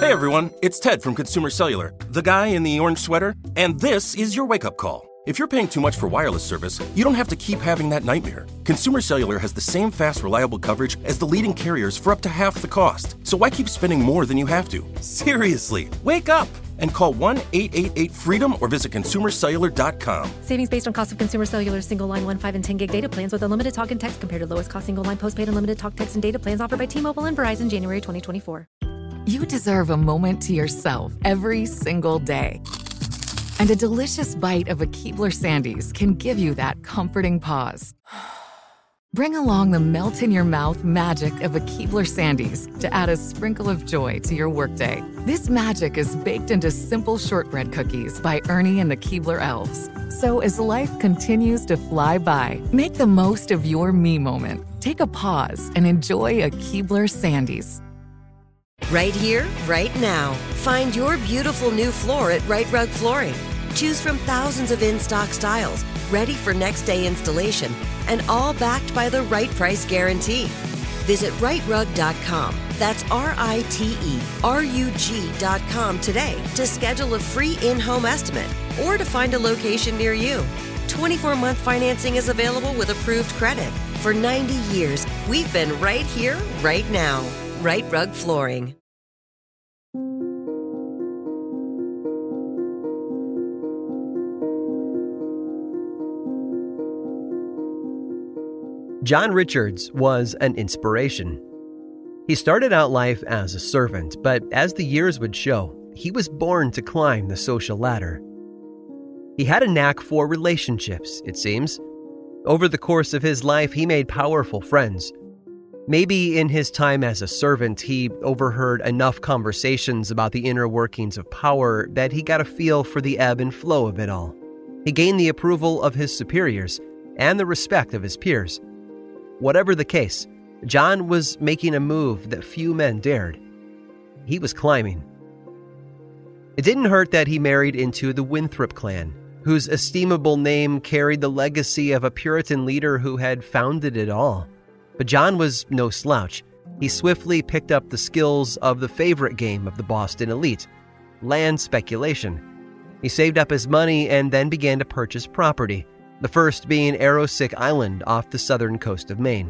Hey everyone, it's Ted from Consumer Cellular, the guy in the orange sweater, and this is your wake-up call. If you're paying too much for wireless service, you don't have to keep having that nightmare. Consumer Cellular has the same fast, reliable coverage as the leading carriers for up to half the cost. So why keep spending more than you have to? Seriously, wake up and call 1-888-FREEDOM or visit consumercellular.com. Savings based on cost of Consumer Cellular single line 1, 5, and 10 gig data plans with unlimited talk and text compared to lowest cost single line postpaid unlimited talk, text, and data plans offered by T-Mobile and Verizon January 2024. You deserve a moment to yourself every single day. And a delicious bite of a Keebler Sandies can give you that comforting pause. Bring along the melt-in-your-mouth magic of a Keebler Sandies to add a sprinkle of joy to your workday. This magic is baked into simple shortbread cookies by Ernie and the Keebler Elves. So as life continues to fly by, make the most of your me moment. Take a pause and enjoy a Keebler Sandies. Right here, right now. Find your beautiful new floor at Right Rug Flooring. Choose from thousands of in-stock styles, ready for next day installation, and all backed by the right price guarantee. Visit rightrug.com. That's RITERUG.com today to schedule a free in-home estimate or to find a location near you. 24-month financing is available with approved credit. For 90 years, we've been right here, right now. Right Rug Flooring. John Richards was an inspiration. He started out life as a servant, but as the years would show, he was born to climb the social ladder. He had a knack for relationships, it seems. Over the course of his life, he made powerful friends. Maybe in his time as a servant, he overheard enough conversations about the inner workings of power that he got a feel for the ebb and flow of it all. He gained the approval of his superiors and the respect of his peers. Whatever the case, John was making a move that few men dared. He was climbing. It didn't hurt that he married into the Winthrop clan, whose estimable name carried the legacy of a Puritan leader who had founded it all. But John was no slouch. He swiftly picked up the skills of the favorite game of the Boston elite, land speculation. He saved up his money and then began to purchase property, the first being Arrowsick Island off the southern coast of Maine.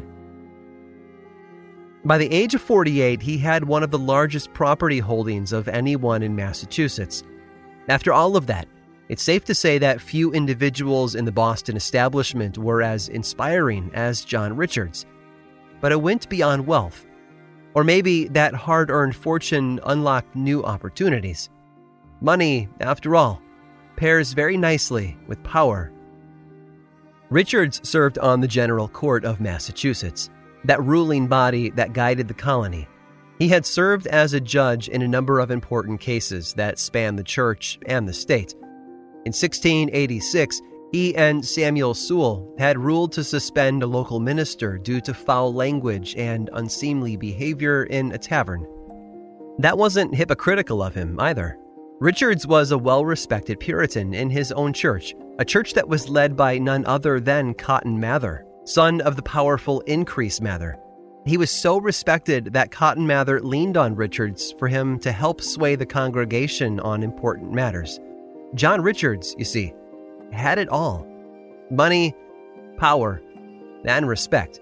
By the age of 48, he had one of the largest property holdings of anyone in Massachusetts. After all of that, it's safe to say that few individuals in the Boston establishment were as inspiring as John Richards. But it went beyond wealth. Or maybe that hard-earned fortune unlocked new opportunities. Money, after all, pairs very nicely with power. Richards served on the General Court of Massachusetts, that ruling body that guided the colony. He had served as a judge in a number of important cases that spanned the church and the state. In 1686, he and Samuel Sewell had ruled to suspend a local minister due to foul language and unseemly behavior in a tavern. That wasn't hypocritical of him either. Richards was a well-respected Puritan in his own church, a church that was led by none other than Cotton Mather, son of the powerful Increase Mather. He was so respected that Cotton Mather leaned on Richards for him to help sway the congregation on important matters. John Richards, you see, had it all: money, power, and respect.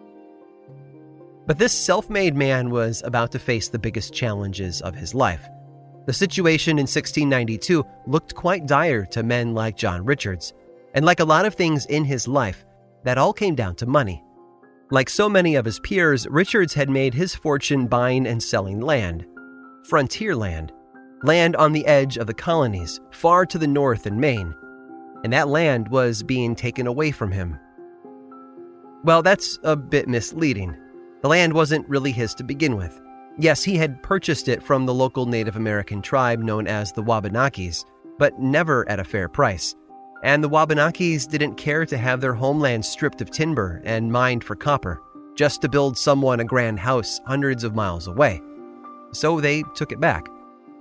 But this self-made man was about to face the biggest challenges of his life. The situation in 1692 looked quite dire to men like John Richards, and like a lot of things in his life, that all came down to money. Like so many of his peers, Richards had made his fortune buying and selling land. Frontier land. Land on the edge of the colonies, far to the north in Maine. And that land was being taken away from him. Well, that's a bit misleading. The land wasn't really his to begin with. Yes, he had purchased it from the local Native American tribe known as the Wabanakis, but never at a fair price. And the Wabanakis didn't care to have their homeland stripped of timber and mined for copper, just to build someone a grand house hundreds of miles away. So they took it back.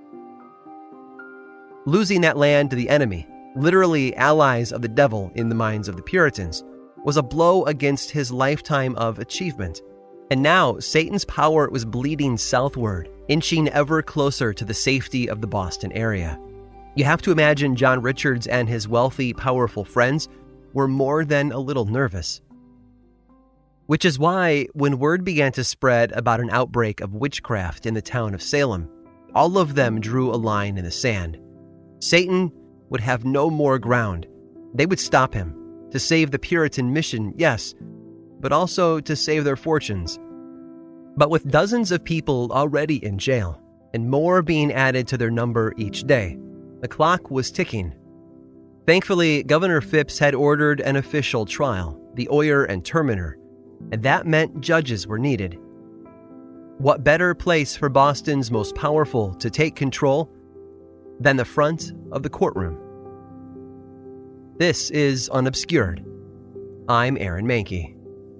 Losing that land to the enemy, literally allies of the devil in the minds of the Puritans, was a blow against his lifetime of achievement. And now, Satan's power was bleeding southward, inching ever closer to the safety of the Boston area. You have to imagine John Richards and his wealthy, powerful friends were more than a little nervous. Which is why, when word began to spread about an outbreak of witchcraft in the town of Salem, all of them drew a line in the sand. Satan would have no more ground. They would stop him, to save the Puritan mission, yes, but also to save their fortunes. But with dozens of people already in jail, and more being added to their number each day, the clock was ticking. Thankfully, Governor Phipps had ordered an official trial, the Oyer and Terminer, and that meant judges were needed. What better place for Boston's most powerful to take control than the front of the courtroom? This is Unobscured. I'm Aaron Mahnke.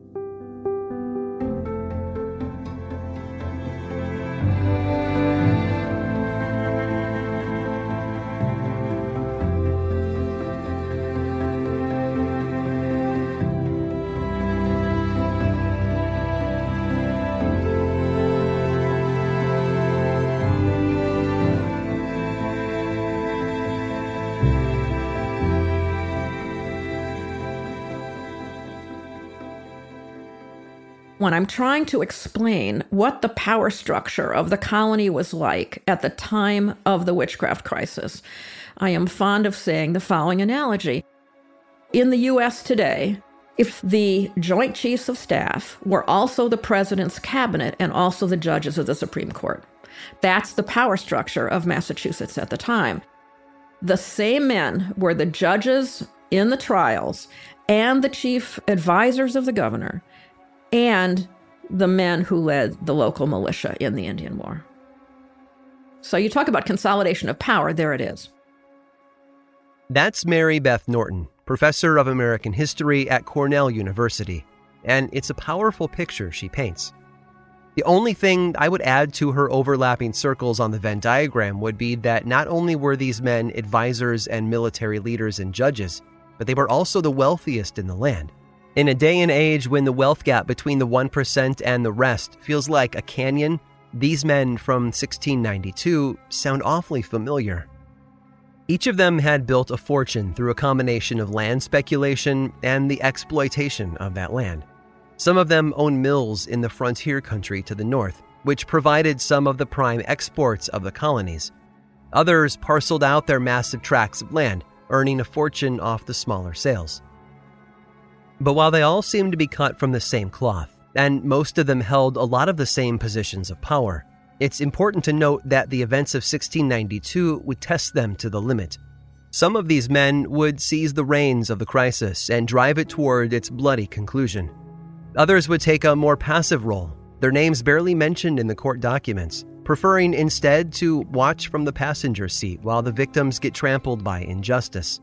When I'm trying to explain what the power structure of the colony was like at the time of the witchcraft crisis, I am fond of saying the following analogy. In the U.S. today, if the Joint Chiefs of Staff were also the president's cabinet and also the judges of the Supreme Court, that's the power structure of Massachusetts at the time. The same men were the judges in the trials and the chief advisors of the governor, and the men who led the local militia in the Indian War. So you talk about consolidation of power, there it is. That's Mary Beth Norton, professor of American history at Cornell University, and it's a powerful picture she paints. The only thing I would add to her overlapping circles on the Venn diagram would be that not only were these men advisors and military leaders and judges, but they were also the wealthiest in the land. In a day and age when the wealth gap between the 1% and the rest feels like a canyon, these men from 1692 sound awfully familiar. Each of them had built a fortune through a combination of land speculation and the exploitation of that land. Some of them owned mills in the frontier country to the north, which provided some of the prime exports of the colonies. Others parceled out their massive tracts of land, earning a fortune off the smaller sales. But while they all seemed to be cut from the same cloth, and most of them held a lot of the same positions of power, it's important to note that the events of 1692 would test them to the limit. Some of these men would seize the reins of the crisis and drive it toward its bloody conclusion. Others would take a more passive role, their names barely mentioned in the court documents, preferring instead to watch from the passenger seat while the victims get trampled by injustice.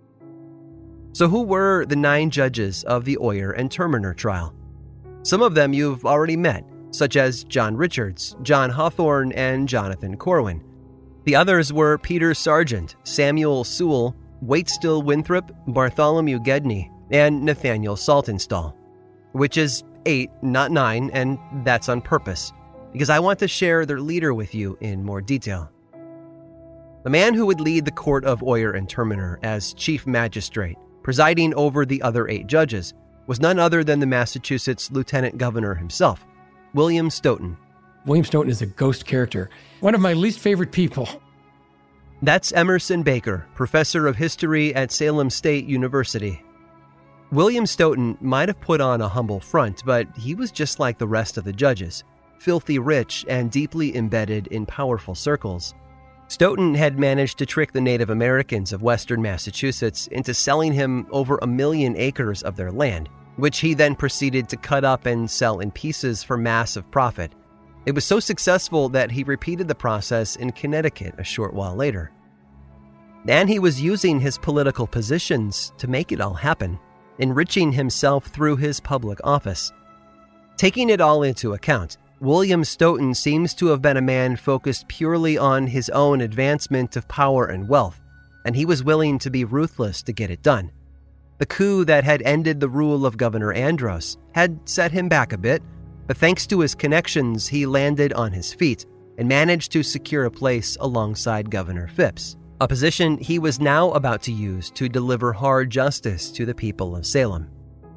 So who were the 9 judges of the Oyer and Terminer trial? Some of them you've already met, such as John Richards, John Hawthorne, and Jonathan Corwin. The others were Peter Sargent, Samuel Sewell, Waitstill Winthrop, Bartholomew Gedney, and Nathaniel Saltonstall. Which is 8, not 9, and that's on purpose, because I want to share their leader with you in more detail. The man who would lead the court of Oyer and Terminer as chief magistrate, presiding over the other 8 judges, was none other than the Massachusetts Lieutenant Governor himself, William Stoughton. William Stoughton is a ghost character, one of my least favorite people. That's Emerson Baker, professor of history at Salem State University. William Stoughton might have put on a humble front, but he was just like the rest of the judges, filthy rich and deeply embedded in powerful circles. Stoughton had managed to trick the Native Americans of western Massachusetts into selling him over 1 million acres of their land, which he then proceeded to cut up and sell in pieces for massive profit. It was so successful that he repeated the process in Connecticut a short while later. And he was using his political positions to make it all happen, enriching himself through his public office. Taking it all into account, William Stoughton seems to have been a man focused purely on his own advancement of power and wealth, and he was willing to be ruthless to get it done. The coup that had ended the rule of Governor Andros had set him back a bit, But thanks to his connections, he landed on his feet and managed to secure a place alongside Governor Phipps, a position he was now about to use to deliver hard justice to the people of Salem.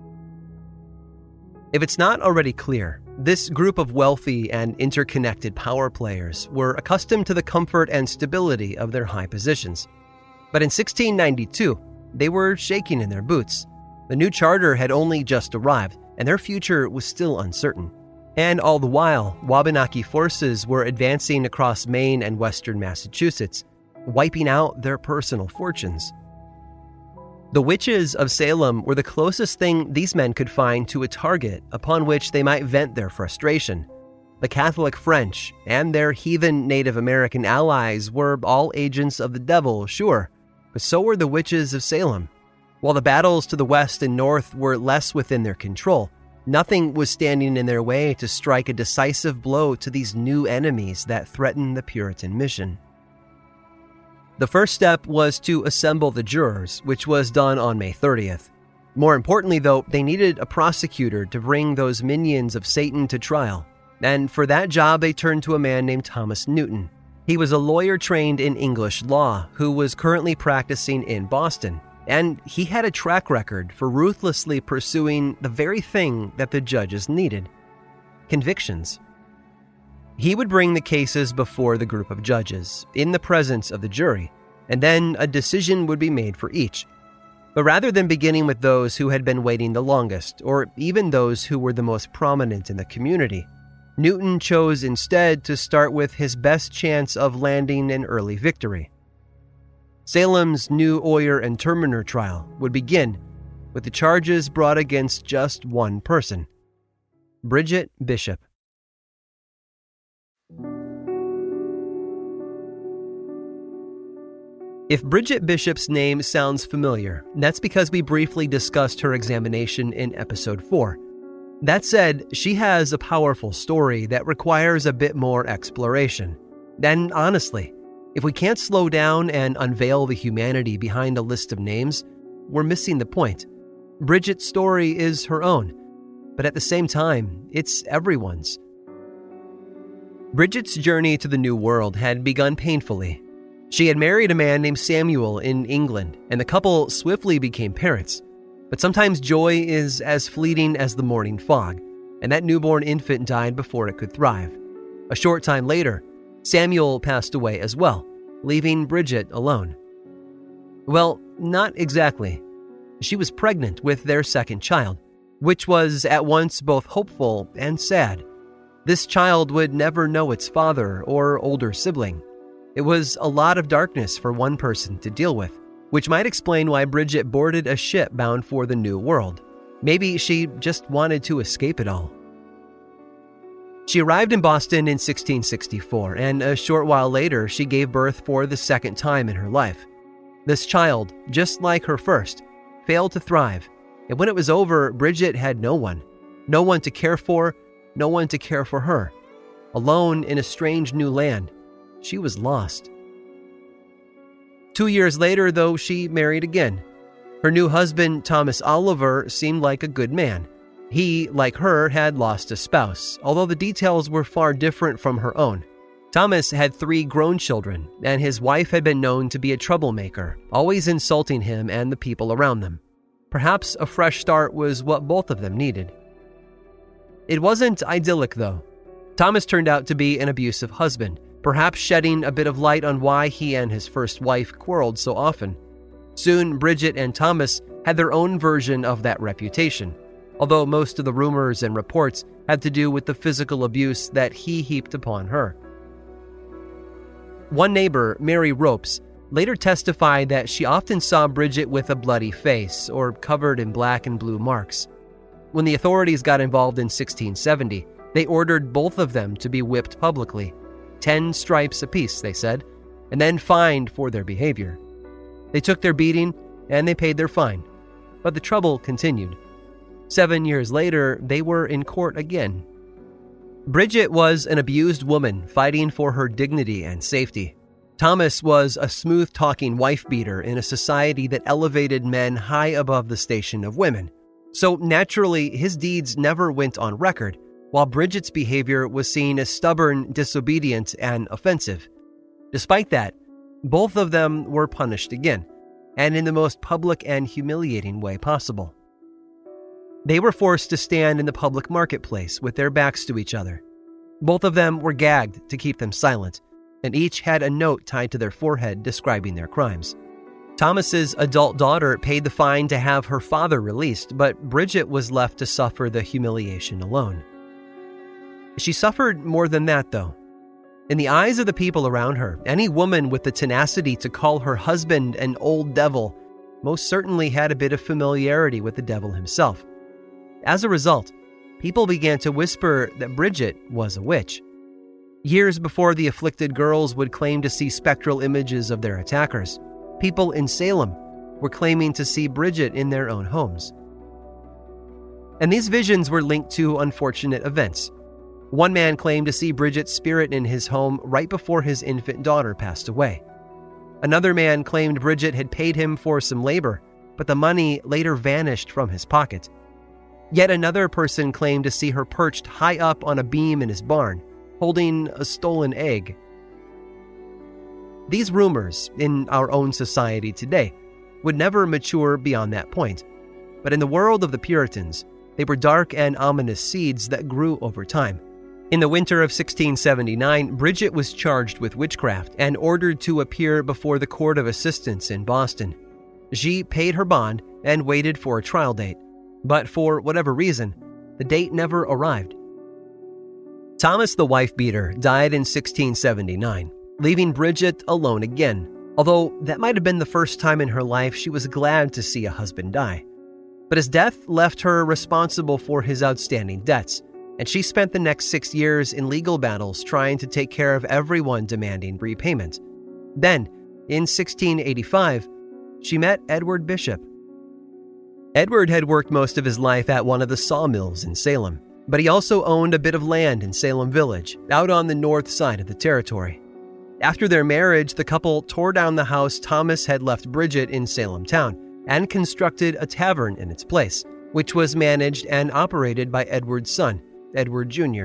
If it's not already clear, this group of wealthy and interconnected power players were accustomed to the comfort and stability of their high positions. But in 1692, they were shaking in their boots. The new charter had only just arrived, and their future was still uncertain. And all the while, Wabanaki forces were advancing across Maine and western Massachusetts, wiping out their personal fortunes. The witches of Salem were the closest thing these men could find to a target upon which they might vent their frustration. The Catholic French and their heathen Native American allies were all agents of the devil, sure, but so were the witches of Salem. While the battles to the west and north were less within their control, nothing was standing in their way to strike a decisive blow to these new enemies that threatened the Puritan mission. The first step was to assemble the jurors, which was done on May 30th. More importantly, though, they needed a prosecutor to bring those minions of Satan to trial. And for that job, they turned to a man named Thomas Newton. He was a lawyer trained in English law who was currently practicing in Boston. And he had a track record for ruthlessly pursuing the very thing that the judges needed: convictions. He would bring the cases before the group of judges, in the presence of the jury, and then a decision would be made for each. But rather than beginning with those who had been waiting the longest, or even those who were the most prominent in the community, Newton chose instead to start with his best chance of landing an early victory. Salem's new Oyer and Terminer trial would begin with the charges brought against just one person: Bridget Bishop. If Bridget Bishop's name sounds familiar, that's because we briefly discussed her examination in episode 4. That said, she has a powerful story that requires a bit more exploration. And honestly, if we can't slow down and unveil the humanity behind a list of names, we're missing the point. Bridget's story is her own, but at the same time, it's everyone's. Bridget's journey to the New World had begun painfully. She had married a man named Samuel in England, and the couple swiftly became parents. But sometimes joy is as fleeting as the morning fog, and that newborn infant died before it could thrive. A short time later, Samuel passed away as well, leaving Bridget alone. Well, not exactly. She was pregnant with their second child, which was at once both hopeful and sad. This child would never know its father or older sibling. It was a lot of darkness for one person to deal with, which might explain why Bridget boarded a ship bound for the New World. Maybe she just wanted to escape it all. She arrived in Boston in 1664, and a short while later, she gave birth for the second time in her life. This child, just like her first, failed to thrive, and when it was over, Bridget had no one to care for, no one to care for her. Alone in a strange new land, she was lost. 2 years later, though, she married again. Her new husband, Thomas Oliver, seemed like a good man. He, like her, had lost a spouse, although the details were far different from her own. Thomas had 3 grown children, and his wife had been known to be a troublemaker, always insulting him and the people around them. Perhaps a fresh start was what both of them needed. It wasn't idyllic, though. Thomas turned out to be an abusive husband, perhaps shedding a bit of light on why he and his first wife quarreled so often. Soon, Bridget and Thomas had their own version of that reputation, although most of the rumors and reports had to do with the physical abuse that he heaped upon her. One neighbor, Mary Ropes, later testified that she often saw Bridget with a bloody face or covered in black and blue marks. When the authorities got involved in 1670, they ordered both of them to be whipped publicly, 10 stripes apiece, they said, and then fined for their behavior. They took their beating and they paid their fine, but the trouble continued. 7 years later, they were in court again. Bridget was an abused woman fighting for her dignity and safety. Thomas was a smooth-talking wife-beater in a society that elevated men high above the station of women. So naturally, his deeds never went on record, while Bridget's behavior was seen as stubborn, disobedient, and offensive. Despite that, both of them were punished again, and in the most public and humiliating way possible. They were forced to stand in the public marketplace with their backs to each other. Both of them were gagged to keep them silent, and each had a note tied to their forehead describing their crimes. Thomas's adult daughter paid the fine to have her father released, but Bridget was left to suffer the humiliation alone. She suffered more than that, though. In the eyes of the people around her, any woman with the tenacity to call her husband an old devil most certainly had a bit of familiarity with the devil himself. As a result, people began to whisper that Bridget was a witch. Years before the afflicted girls would claim to see spectral images of their attackers, people in Salem were claiming to see Bridget in their own homes. And these visions were linked to unfortunate events. One man claimed to see Bridget's spirit in his home right before his infant daughter passed away. Another man claimed Bridget had paid him for some labor, but the money later vanished from his pocket. Yet another person claimed to see her perched high up on a beam in his barn, holding a stolen egg. These rumors, in our own society today, would never mature beyond that point. But in the world of the Puritans, they were dark and ominous seeds that grew over time. In the winter of 1679, Bridget was charged with witchcraft and ordered to appear before the Court of Assistants in Boston. She paid her bond and waited for a trial date, but for whatever reason, the date never arrived. Thomas the wife-beater died in 1679, leaving Bridget alone again, although that might have been the first time in her life she was glad to see a husband die. But his death left her responsible for his outstanding debts, and she spent the next 6 years in legal battles trying to take care of everyone demanding repayment. Then, in 1685, she met Edward Bishop. Edward had worked most of his life at one of the sawmills in Salem, but he also owned a bit of land in Salem Village, out on the north side of the territory. After their marriage, the couple tore down the house Thomas had left Bridget in Salem town and constructed a tavern in its place, which was managed and operated by Edward's son, Edward Jr.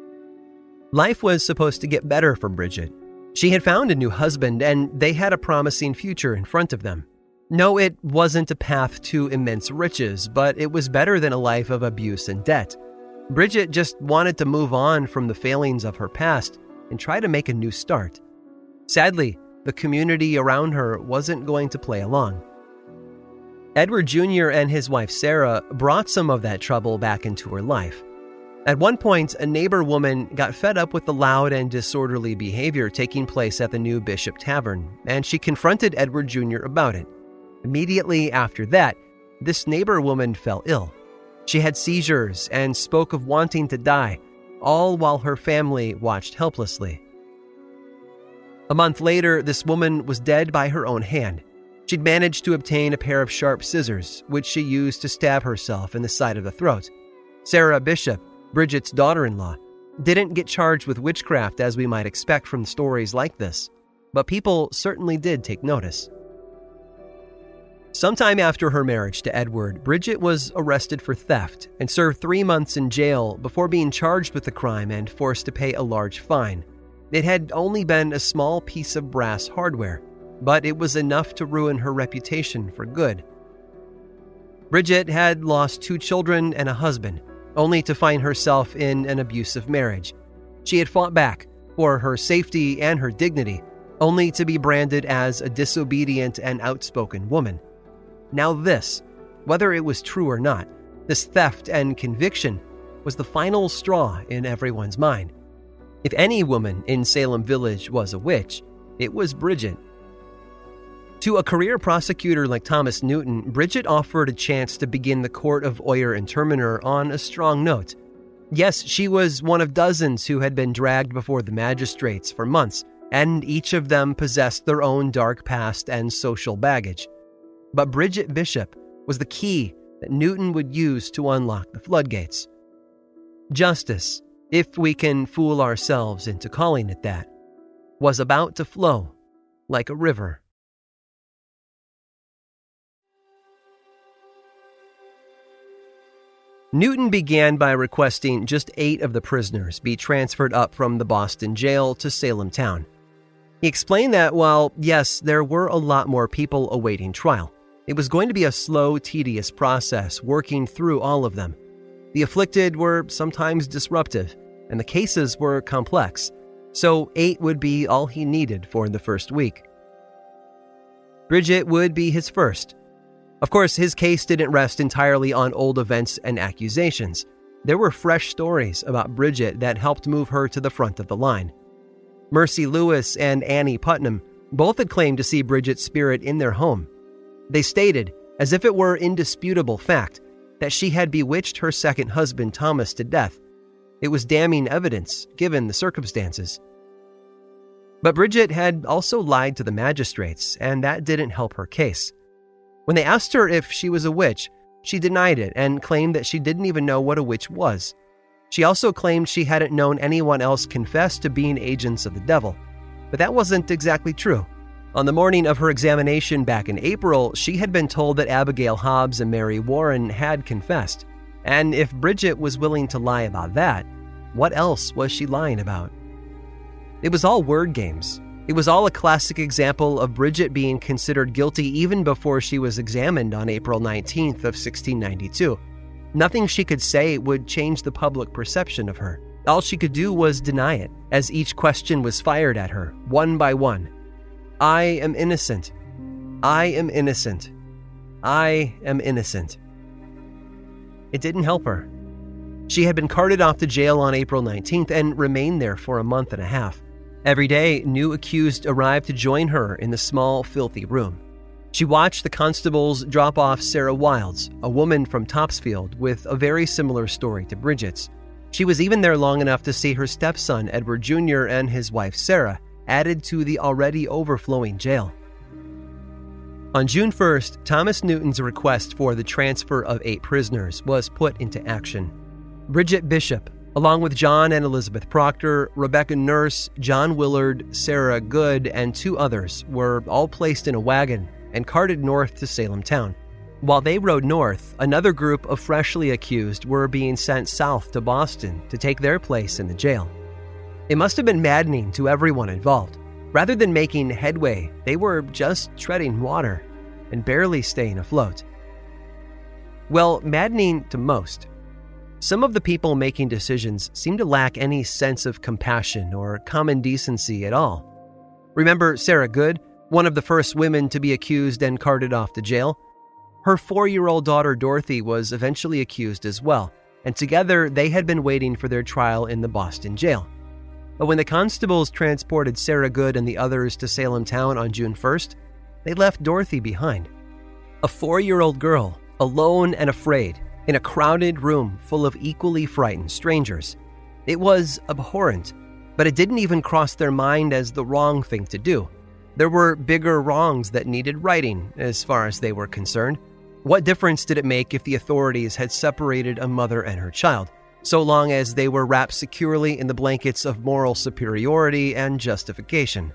Life was supposed to get better for Bridget. She had found a new husband, and they had a promising future in front of them. No, it wasn't a path to immense riches, but it was better than a life of abuse and debt. Bridget just wanted to move on from the failings of her past and try to make a new start. Sadly, the community around her wasn't going to play along. Edward Jr. and his wife Sarah brought some of that trouble back into her life. At one point, a neighbor woman got fed up with the loud and disorderly behavior taking place at the new Bishop Tavern, and she confronted Edward Jr. about it. Immediately after that, this neighbor woman fell ill. She had seizures and spoke of wanting to die, all while her family watched helplessly. A month later, this woman was dead by her own hand. She'd managed to obtain a pair of sharp scissors, which she used to stab herself in the side of the throat. Sarah Bishop, Bridget's daughter-in-law, didn't get charged with witchcraft as we might expect from stories like this, but people certainly did take notice. Sometime after her marriage to Edward, Bridget was arrested for theft and served 3 months in jail before being charged with the crime and forced to pay a large fine. It had only been a small piece of brass hardware, but it was enough to ruin her reputation for good. Bridget had lost 2 children and a husband, only to find herself in an abusive marriage. She had fought back for her safety and her dignity, only to be branded as a disobedient and outspoken woman. Now this, whether it was true or not, this theft and conviction was the final straw in everyone's mind. If any woman in Salem Village was a witch, it was Bridget. To a career prosecutor like Thomas Newton, Bridget offered a chance to begin the court of Oyer and Terminer on a strong note. Yes, she was one of dozens who had been dragged before the magistrates for months, and each of them possessed their own dark past and social baggage. But Bridget Bishop was the key that Newton would use to unlock the floodgates. Justice, if we can fool ourselves into calling it that, was about to flow like a river. Newton began by requesting just 8 of the prisoners be transferred up from the Boston jail to Salem town. He explained that while, yes, there were a lot more people awaiting trial, it was going to be a slow, tedious process working through all of them. The afflicted were sometimes disruptive, and the cases were complex, so 8 would be all he needed for the first week. Bridget would be his first. Of course, his case didn't rest entirely on old events and accusations. There were fresh stories about Bridget that helped move her to the front of the line. Mercy Lewis and Annie Putnam both had claimed to see Bridget's spirit in their home. They stated, as if it were indisputable fact, that she had bewitched her second husband Thomas to death. It was damning evidence, given the circumstances. But Bridget had also lied to the magistrates, and that didn't help her case. When they asked her if she was a witch, she denied it and claimed that she didn't even know what a witch was. She also claimed she hadn't known anyone else confess to being agents of the devil. But that wasn't exactly true. On the morning of her examination back in April, she had been told that Abigail Hobbs and Mary Warren had confessed. And if Bridget was willing to lie about that, what else was she lying about? It was all word games. It was all a classic example of Bridget being considered guilty even before she was examined on April 19th of 1692. Nothing she could say would change the public perception of her. All she could do was deny it, as each question was fired at her, one by one. I am innocent. I am innocent. I am innocent. It didn't help her. She had been carted off to jail on April 19th and remained there for a month and a half. Every day, new accused arrived to join her in the small, filthy room. She watched the constables drop off Sarah Wilds, a woman from Topsfield with a very similar story to Bridget's. She was even there long enough to see her stepson, Edward Jr., and his wife, Sarah, added to the already overflowing jail. On June 1st, Thomas Newton's request for the transfer of 8 prisoners was put into action. Bridget Bishop, along with John and Elizabeth Proctor, Rebecca Nurse, John Willard, Sarah Good, and 2 others were all placed in a wagon and carted north to Salem town. While they rode north, another group of freshly accused were being sent south to Boston to take their place in the jail. It must have been maddening to everyone involved. Rather than making headway, they were just treading water and barely staying afloat. Well, maddening to most. Some of the people making decisions seemed to lack any sense of compassion or common decency at all. Remember Sarah Good, one of the first women to be accused and carted off to jail? Her 4-year-old daughter Dorothy was eventually accused as well, and together they had been waiting for their trial in the Boston jail. But when the constables transported Sarah Good and the others to Salem town on June 1st, they left Dorothy behind. A 4-year-old girl, alone and afraid, in a crowded room full of equally frightened strangers. It was abhorrent, but it didn't even cross their mind as the wrong thing to do. There were bigger wrongs that needed righting, as far as they were concerned. What difference did it make if the authorities had separated a mother and her child, so long as they were wrapped securely in the blankets of moral superiority and justification?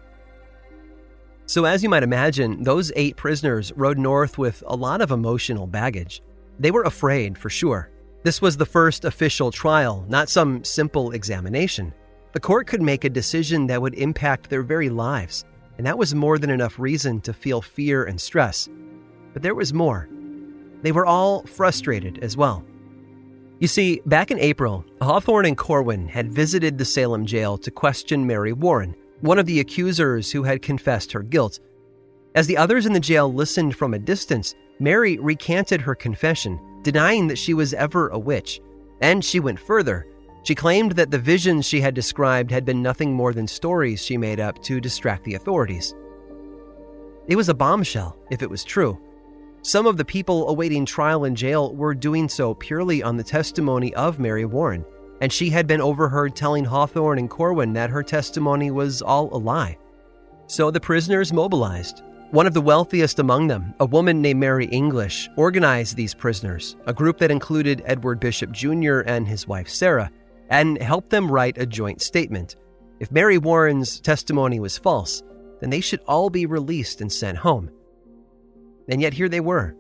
So as you might imagine, those 8 prisoners rode north with a lot of emotional baggage. They were afraid, for sure. This was the first official trial, not some simple examination. The court could make a decision that would impact their very lives, and that was more than enough reason to feel fear and stress. But there was more. They were all frustrated as well. You see, back in April, Hawthorne and Corwin had visited the Salem jail to question Mary Warren, one of the accusers who had confessed her guilt. As the others in the jail listened from a distance, Mary recanted her confession, denying that she was ever a witch. And she went further. She claimed that the visions she had described had been nothing more than stories she made up to distract the authorities. It was a bombshell, if it was true. Some of the people awaiting trial in jail were doing so purely on the testimony of Mary Warren, and she had been overheard telling Hawthorne and Corwin that her testimony was all a lie. So the prisoners mobilized. One of the wealthiest among them, a woman named Mary English, organized these prisoners, a group that included Edward Bishop Jr. and his wife Sarah, and helped them write a joint statement. If Mary Warren's testimony was false, then they should all be released and sent home. And yet here they were.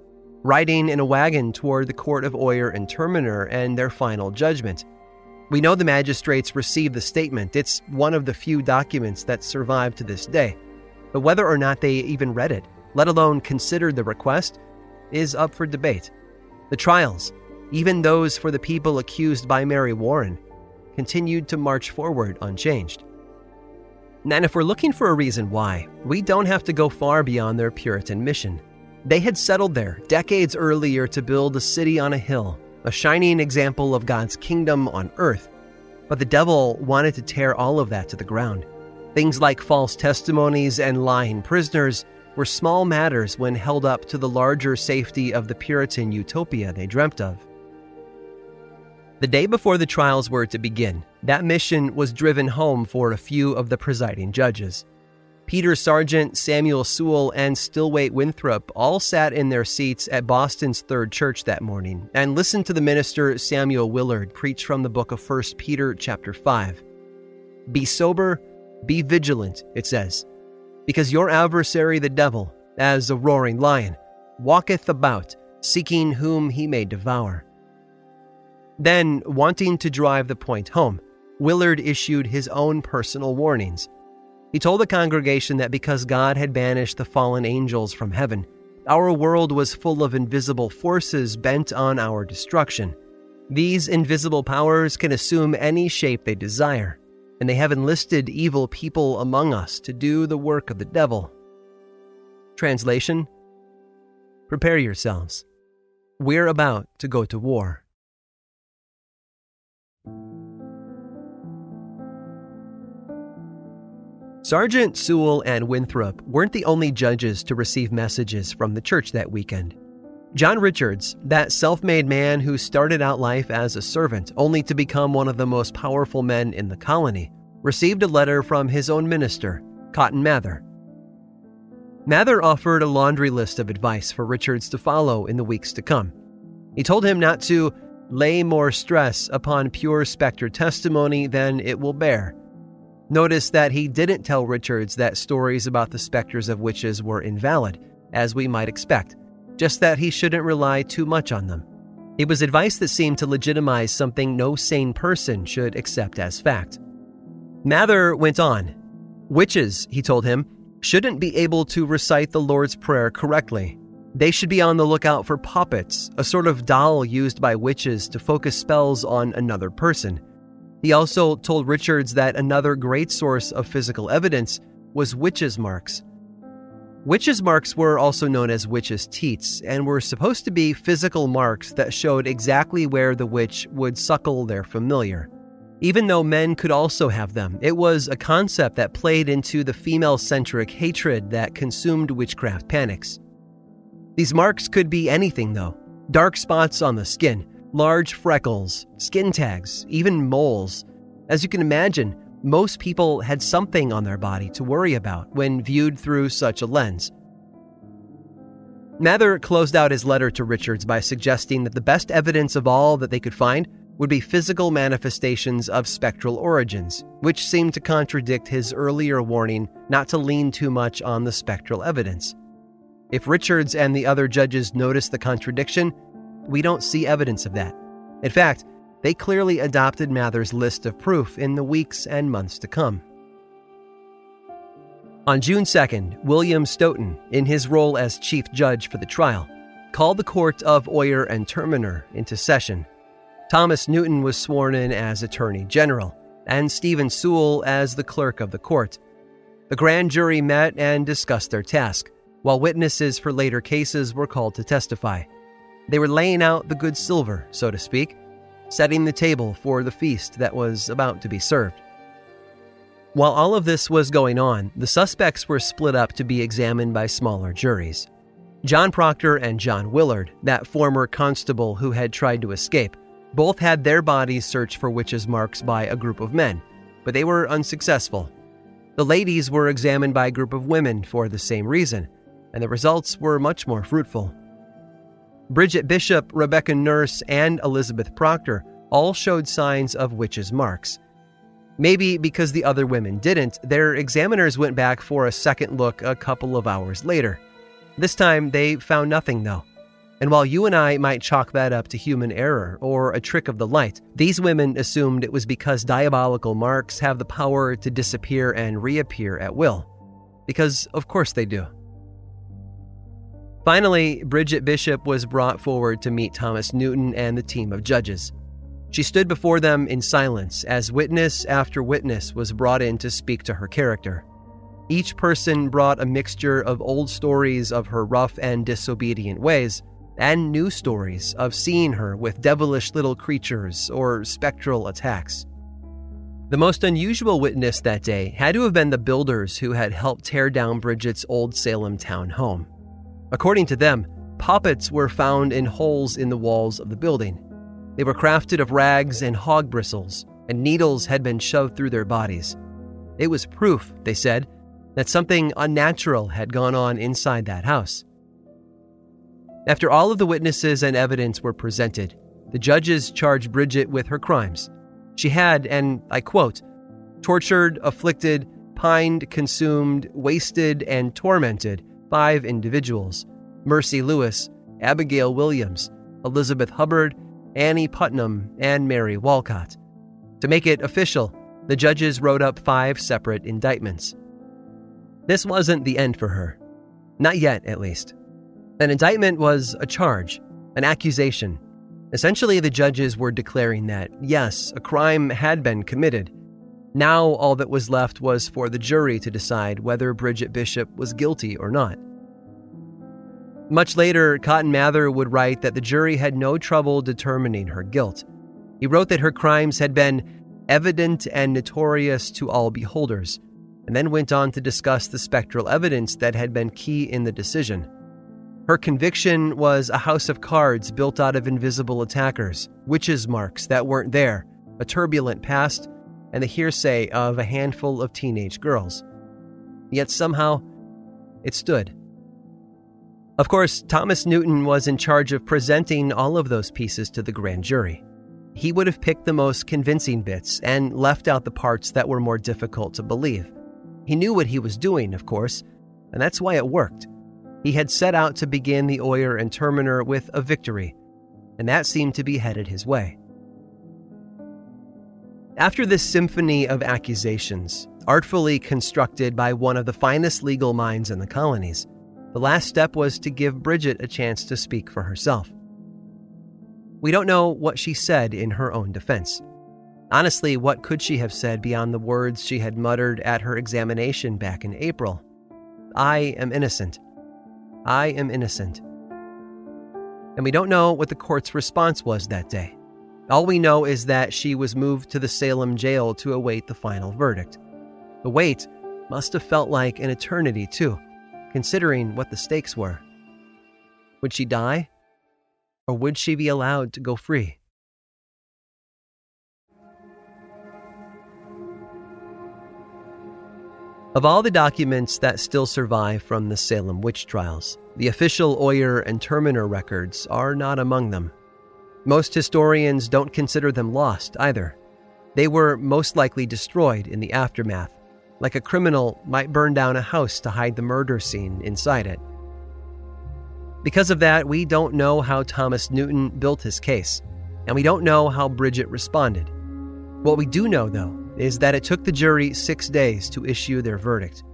riding in a wagon toward the court of Oyer and Terminer and their final judgment. We know the magistrates received the statement. It's one of the few documents that survive to this day. But whether or not they even read it, let alone considered the request, is up for debate. The trials, even those for the people accused by Mary Warren, continued to march forward unchanged. And if we're looking for a reason why, we don't have to go far beyond their Puritan mission. They had settled there decades earlier to build a city on a hill, a shining example of God's kingdom on earth. But the devil wanted to tear all of that to the ground. Things like false testimonies and lying prisoners were small matters when held up to the larger safety of the Puritan utopia they dreamt of. The day before the trials were to begin, that mission was driven home for a few of the presiding judges. Peter Sargent, Samuel Sewall, and Stillwaite Winthrop all sat in their seats at Boston's Third Church that morning and listened to the minister Samuel Willard preach from the book of 1 Peter chapter 5. Be sober, be vigilant, it says, because your adversary the devil, as a roaring lion, walketh about, seeking whom he may devour. Then, wanting to drive the point home, Willard issued his own personal warnings. He told the congregation that because God had banished the fallen angels from heaven, our world was full of invisible forces bent on our destruction. These invisible powers can assume any shape they desire, and they have enlisted evil people among us to do the work of the devil. Translation: prepare yourselves. We're about to go to war. Sargent, Sewall, and Winthrop weren't the only judges to receive messages from the church that weekend. John Richards, that self-made man who started out life as a servant only to become one of the most powerful men in the colony, received a letter from his own minister, Cotton Mather. Mather offered a laundry list of advice for Richards to follow in the weeks to come. He told him not to lay more stress upon pure specter testimony than it will bear. Notice that he didn't tell Richards that stories about the specters of witches were invalid, as we might expect, just that he shouldn't rely too much on them. It was advice that seemed to legitimize something no sane person should accept as fact. Mather went on. Witches, he told him, shouldn't be able to recite the Lord's Prayer correctly. They should be on the lookout for poppets, a sort of doll used by witches to focus spells on another person. He also told Richards that another great source of physical evidence was witches' marks. Witches' marks were also known as witches' teats and were supposed to be physical marks that showed exactly where the witch would suckle their familiar. Even though men could also have them, it was a concept that played into the female-centric hatred that consumed witchcraft panics. These marks could be anything, though. Dark spots on the skin, large freckles, skin tags, even moles. As you can imagine, most people had something on their body to worry about when viewed through such a lens. Mather closed out his letter to Richards by suggesting that the best evidence of all that they could find would be physical manifestations of spectral origins, which seemed to contradict his earlier warning not to lean too much on the spectral evidence. If Richards and the other judges noticed the contradiction, we don't see evidence of that. In fact, they clearly adopted Mather's list of proof in the weeks and months to come. On June 2nd, William Stoughton, in his role as chief judge for the trial, called the court of Oyer and Terminer into session. Thomas Newton was sworn in as Attorney General, and Stephen Sewall as the clerk of the court. The grand jury met and discussed their task, while witnesses for later cases were called to testify. They were laying out the good silver, so to speak, setting the table for the feast that was about to be served. While all of this was going on, the suspects were split up to be examined by smaller juries. John Proctor and John Willard, that former constable who had tried to escape, both had their bodies searched for witches' marks by a group of men, but they were unsuccessful. The ladies were examined by a group of women for the same reason, and the results were much more fruitful. Bridget Bishop, Rebecca Nurse, and Elizabeth Proctor all showed signs of witches' marks. Maybe because the other women didn't, their examiners went back for a second look a couple of hours later. This time, they found nothing, though. And while you and I might chalk that up to human error or a trick of the light, these women assumed it was because diabolical marks have the power to disappear and reappear at will. Because of course they do. Finally, Bridget Bishop was brought forward to meet Thomas Newton and the team of judges. She stood before them in silence as witness after witness was brought in to speak to her character. Each person brought a mixture of old stories of her rough and disobedient ways, and new stories of seeing her with devilish little creatures or spectral attacks. The most unusual witness that day had to have been the builders who had helped tear down Bridget's old Salem town home. According to them, puppets were found in holes in the walls of the building. They were crafted of rags and hog bristles, and needles had been shoved through their bodies. It was proof, they said, that something unnatural had gone on inside that house. After all of the witnesses and evidence were presented, the judges charged Bridget with her crimes. She had, and I quote, tortured, afflicted, pined, consumed, wasted, and tormented 5 individuals: Mercy Lewis, Abigail Williams, Elizabeth Hubbard, Annie Putnam, and Mary Walcott. To make it official, the judges wrote up 5 separate indictments. This wasn't the end for her. Not yet, at least. An indictment was a charge, an accusation. Essentially, the judges were declaring that, yes, a crime had been committed. Now all that was left was for the jury to decide whether Bridget Bishop was guilty or not. Much later, Cotton Mather would write that the jury had no trouble determining her guilt. He wrote that her crimes had been evident and notorious to all beholders, and then went on to discuss the spectral evidence that had been key in the decision. Her conviction was a house of cards built out of invisible attackers, witches' marks that weren't there, a turbulent past, and the hearsay of a handful of teenage girls. Yet somehow, it stood. Of course, Thomas Newton was in charge of presenting all of those pieces to the grand jury. He would have picked the most convincing bits and left out the parts that were more difficult to believe. He knew what he was doing, of course, and that's why it worked. He had set out to begin the Oyer and Terminer with a victory, and that seemed to be headed his way. After this symphony of accusations, artfully constructed by one of the finest legal minds in the colonies, the last step was to give Bridget a chance to speak for herself. We don't know what she said in her own defense. Honestly, what could she have said beyond the words she had muttered at her examination back in April? I am innocent. I am innocent. And we don't know what the court's response was that day. All we know is that she was moved to the Salem jail to await the final verdict. The wait must have felt like an eternity, too, considering what the stakes were. Would she die? Or would she be allowed to go free? Of all the documents that still survive from the Salem witch trials, the official Oyer and Terminer records are not among them. Most historians don't consider them lost either. They were most likely destroyed in the aftermath, like a criminal might burn down a house to hide the murder scene inside it. Because of that, we don't know how Thomas Newton built his case, and we don't know how Bridget responded. What we do know, though, is that it took the jury 6 days to issue their verdict.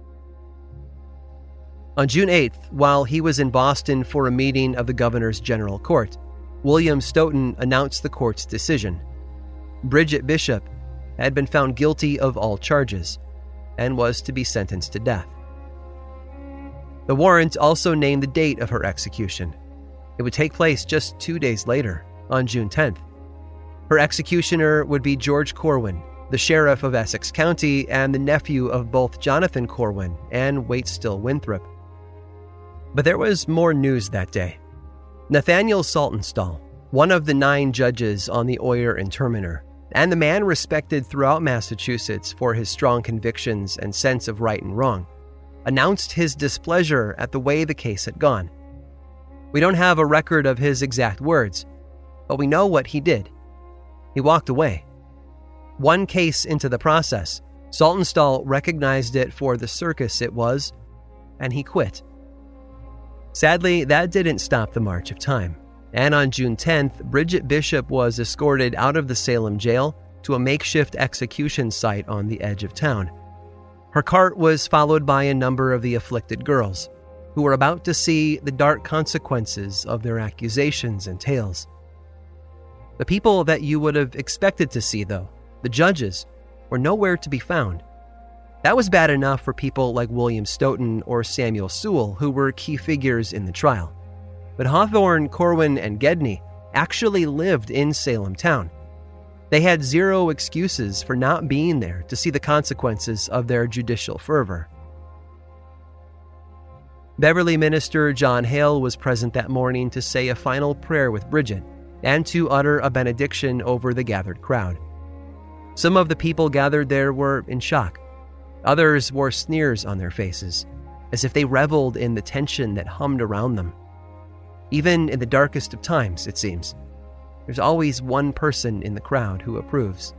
On June 8th, while he was in Boston for a meeting of the Governor's General Court, William Stoughton announced the court's decision. Bridget Bishop had been found guilty of all charges and was to be sentenced to death. The warrant also named the date of her execution. It would take place just 2 days later, on June 10th. Her executioner would be George Corwin, the sheriff of Essex County and the nephew of both Jonathan Corwin and Waitstill Winthrop. But there was more news that day. Nathaniel Saltonstall, one of the 9 judges on the Oyer and Terminer, and the man respected throughout Massachusetts for his strong convictions and sense of right and wrong, announced his displeasure at the way the case had gone. We don't have a record of his exact words, but we know what he did. He walked away. One case into the process, Saltonstall recognized it for the circus it was, and he quit. Sadly, that didn't stop the march of time. And on June 10th, Bridget Bishop was escorted out of the Salem jail to a makeshift execution site on the edge of town. Her cart was followed by a number of the afflicted girls, who were about to see the dark consequences of their accusations and tales. The people that you would have expected to see, though, the judges, were nowhere to be found. That was bad enough for people like William Stoughton or Samuel Sewell, who were key figures in the trial. But Hawthorne, Corwin, and Gedney actually lived in Salem town. They had zero excuses for not being there to see the consequences of their judicial fervor. Beverly minister John Hale was present that morning to say a final prayer with Bridget and to utter a benediction over the gathered crowd. Some of the people gathered there were in shock. Others wore sneers on their faces, as if they reveled in the tension that hummed around them. Even in the darkest of times, it seems, there's always one person in the crowd who approves.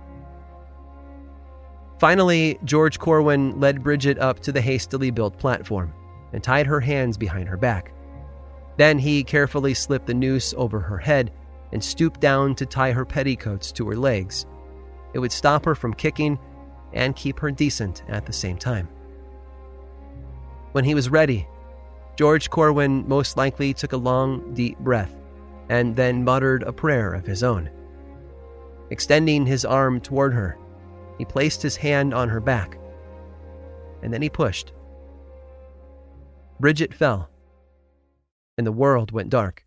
Finally, George Corwin led Bridget up to the hastily built platform and tied her hands behind her back. Then he carefully slipped the noose over her head and stooped down to tie her petticoats to her legs. It would stop her from kicking and keep her decent at the same time. When he was ready, George Corwin most likely took a long, deep breath and then muttered a prayer of his own. Extending his arm toward her, he placed his hand on her back, and then he pushed. Bridget fell, and the world went dark.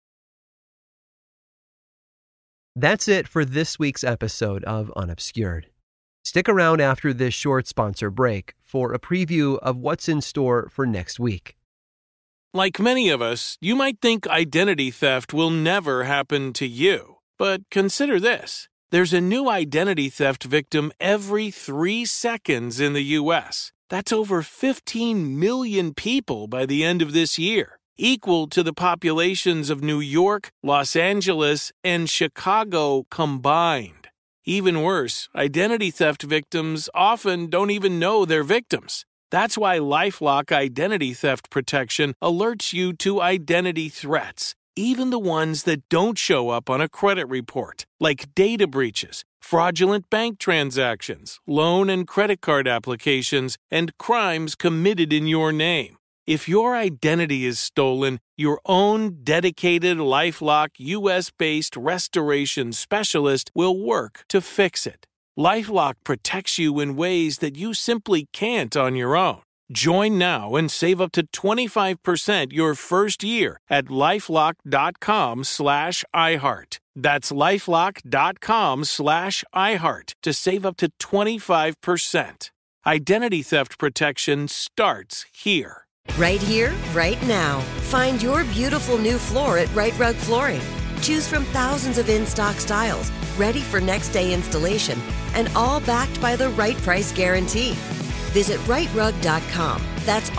That's it for this week's episode of Unobscured. Stick around after this short sponsor break for a preview of what's in store for next week. Like many of us, you might think identity theft will never happen to you. But consider this. There's a new identity theft victim every 3 seconds in the U.S. That's over 15 million people by the end of this year, equal to the populations of New York, Los Angeles, and Chicago combined. Even worse, identity theft victims often don't even know they're victims. That's why LifeLock Identity Theft Protection alerts you to identity threats, even the ones that don't show up on a credit report, like data breaches, fraudulent bank transactions, loan and credit card applications, and crimes committed in your name. If your identity is stolen, your own dedicated LifeLock US-based restoration specialist will work to fix it. LifeLock protects you in ways that you simply can't on your own. Join now and save up to 25% your first year at LifeLock.com/iHeart. That's LifeLock.com/iHeart to save up to 25%. Identity theft protection starts here. Right here, right now. Find your beautiful new floor at Right Rug Flooring. Choose from thousands of in-stock styles, ready for next day installation, and all backed by the right price guarantee. Visit rightrug.com. That's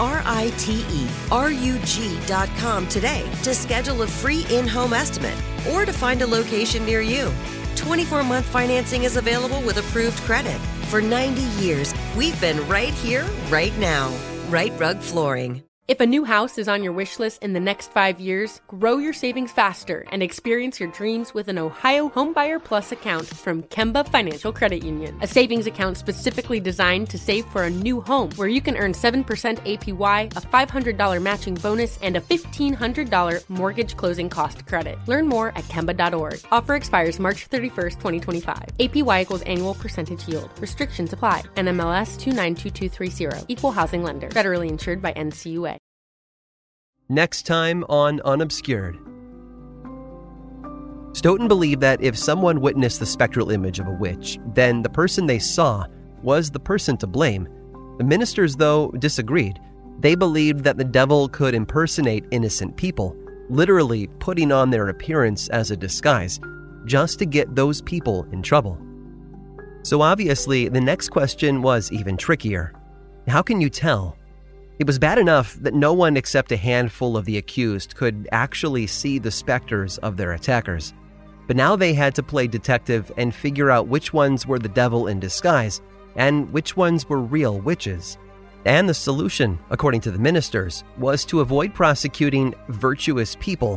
RITERUG.com today to schedule a free in-home estimate or to find a location near you. 24-month financing is available with approved credit. For 90 years, we've been right here, right now. Right Rug Flooring. If a new house is on your wish list in the next 5 years, grow your savings faster and experience your dreams with an Ohio Homebuyer Plus account from Kemba Financial Credit Union. A savings account specifically designed to save for a new home where you can earn 7% APY, a $500 matching bonus, and a $1,500 mortgage closing cost credit. Learn more at Kemba.org. Offer expires March 31st, 2025. APY equals annual percentage yield. Restrictions apply. NMLS 292230. Equal housing lender. Federally insured by NCUA. Next time on Unobscured. Stoughton believed that if someone witnessed the spectral image of a witch, then the person they saw was the person to blame. The ministers, though, disagreed. They believed that the devil could impersonate innocent people, literally putting on their appearance as a disguise, just to get those people in trouble. So obviously, the next question was even trickier. How can you tell? It was bad enough that no one except a handful of the accused could actually see the specters of their attackers. But now they had to play detective and figure out which ones were the devil in disguise and which ones were real witches. And the solution, according to the ministers, was to avoid prosecuting virtuous people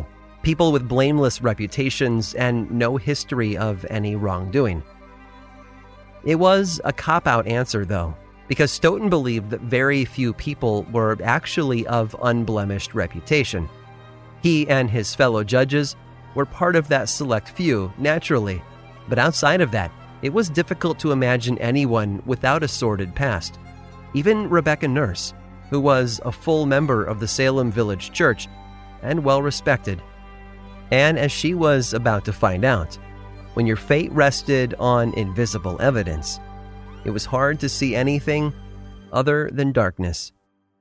people with blameless reputations and no history of any wrongdoing. It was a cop-out answer, though, because Stoughton believed that very few people were actually of unblemished reputation. He and his fellow judges were part of that select few, naturally, but outside of that, it was difficult to imagine anyone without a sordid past. Even Rebecca Nurse, who was a full member of the Salem Village Church and well-respected. And as she was about to find out, when your fate rested on invisible evidence, it was hard to see anything other than darkness.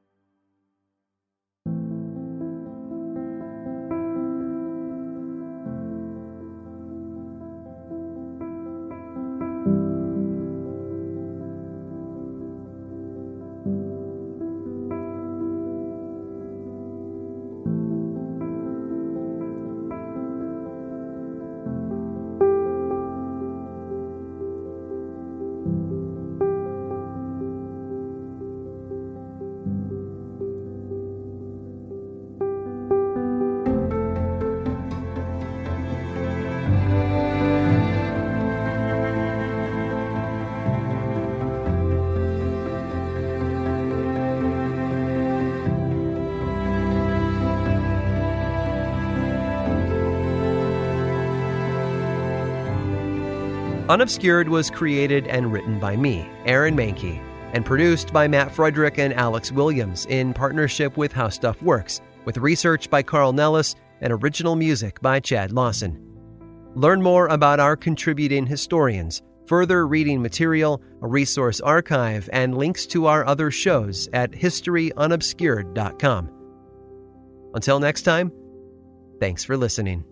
Unobscured was created and written by me, Aaron Mahnke, and produced by Matt Frederick and Alex Williams in partnership with How Stuff Works, with research by Carl Nellis and original music by Chad Lawson. Learn more about our contributing historians, further reading material, a resource archive, and links to our other shows at historyunobscured.com. Until next time, thanks for listening.